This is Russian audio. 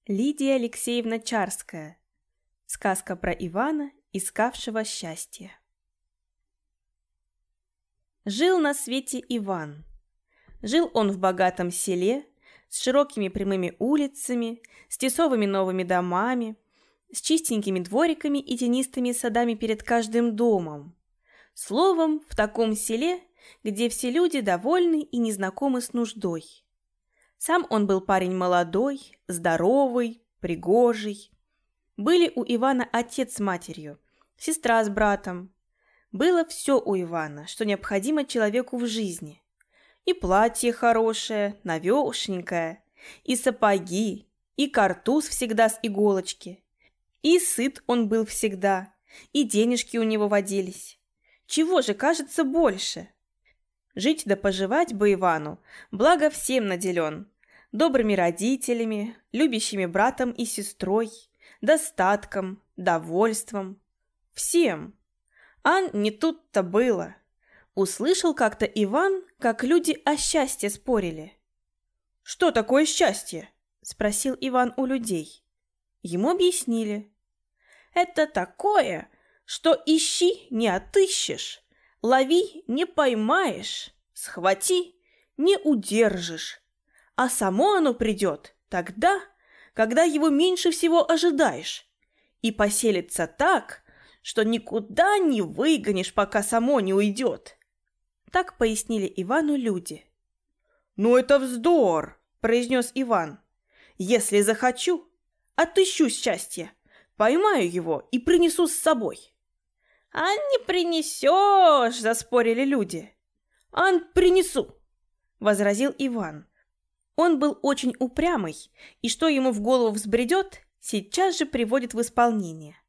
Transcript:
Лидия Алексеевна Чарская. Сказка про Ивана, искавшего счастье. Жил на свете Иван. Жил он в богатом селе, с широкими прямыми улицами, с тесовыми новыми домами, с чистенькими двориками и тенистыми садами перед каждым домом. Словом, в таком селе, где все люди довольны и не знакомы с нуждой. Сам он был парень молодой, здоровый, пригожий. Были у Ивана отец с матерью, сестра с братом. Было все у Ивана, что необходимо человеку в жизни. И платье хорошее, навешенькое, и сапоги, и картуз всегда с иголочки. И сыт он был всегда, и денежки у него водились. Чего же, кажется, больше? Жить да поживать бы Ивану, благо всем наделен. Добрыми родителями, любящими братом и сестрой, достатком, довольством. Всем. А не тут-то было. Услышал как-то Иван, как люди о счастье спорили. «Что такое счастье?» – спросил Иван у людей. Ему объяснили. «Это такое, что ищи не отыщешь, лови не поймаешь, схвати не удержишь, а само оно придет тогда, когда его меньше всего ожидаешь, и поселится так, что никуда не выгонишь, пока само не уйдет». Так пояснили Ивану люди. «Ну это вздор!» – произнес Иван. «Если захочу, отыщу счастье, поймаю его и принесу с собой». «А не принесешь!» – заспорили люди. «Ан, принесу!» – возразил Иван. Он был очень упрямый, и что ему в голову взбредет, сейчас же приводит в исполнение.